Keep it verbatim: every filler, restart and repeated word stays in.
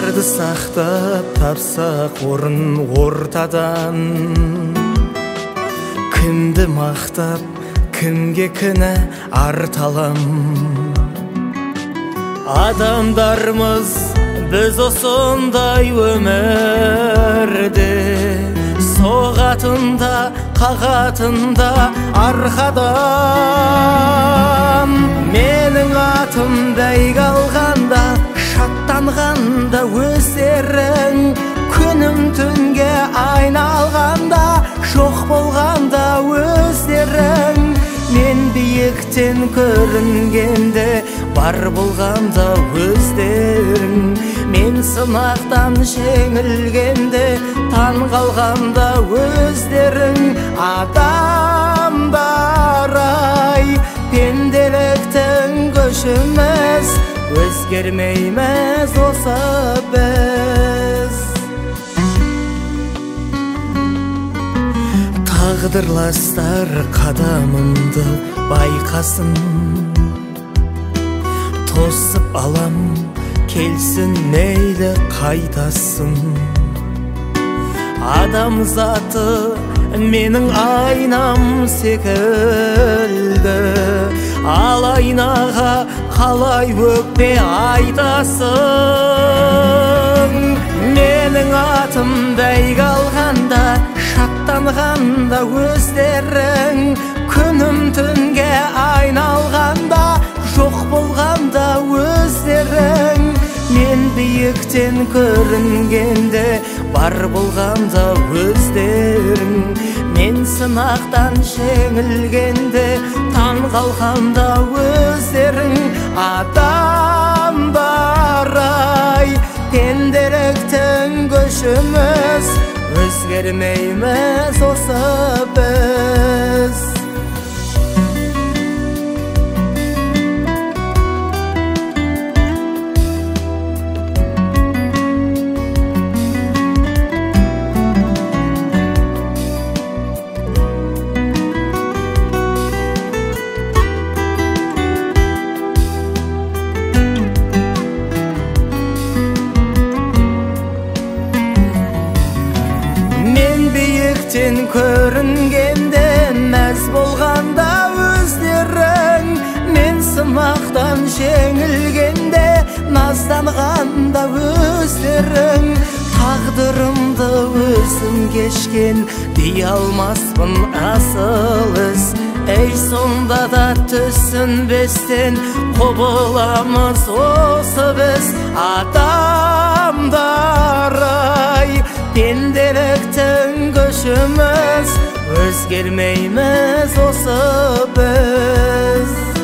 барды сақтап тапсақ орын ортадан, кімді мақтап кімге кінә арталам. Адамдармыз біз осындай өмірде, соғатында қағатында арқадан. Менің атым бәйге алғанда, шаттанғанда өздерің, күнім түнге айналғанда, жоқ болғанда өздерің. Мен биіктен көрінгенде, бар болғанда өздерің. Мен сынақтан жеңілгенде, таң қалғанда өздерің. Адамдар-ай, пенделіктің көшіміз, өзгермейміз осы біз. Тағдырластар қадамымды байқасын, тосып алам, келсін мейлі қайтасын. Адамзаты менің айнам секілді, ал айнаға қалай өкпе айтасың. Менің атым бәйге алғанда, шаттанғанда өздерің, күнім түнге айналғанда, жоқ болғанда өздерің. Мен биіктен көрінгенде, бар болғанда өздерің. Мен сынақтан жеңілгенде, таң қалғанда өздерің. Адамдар-ай, пенделіктің көшіміз, өзгермейміз осы біз. Сен көрінгенде, мәз болғанда өздерің. Мен сынақтан жеңілгенде, назданғанда өздерің. Тағдырымды өзім кешкен, дей алмаспын асыл іс. Ей сонда да түсінбестен, құбыламыз осы біз. Адамдар-ай, пенделіктің көшіміз, өзгермейміз осы біз.